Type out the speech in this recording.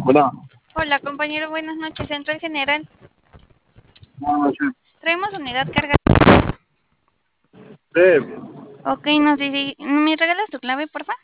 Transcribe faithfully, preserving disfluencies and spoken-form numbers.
Hola, Hola, compañero, buenas noches. Central General. buenas noches. Traemos unidad carga. Eh, Ok, nos dice, ¿me regalas tu clave, porfa?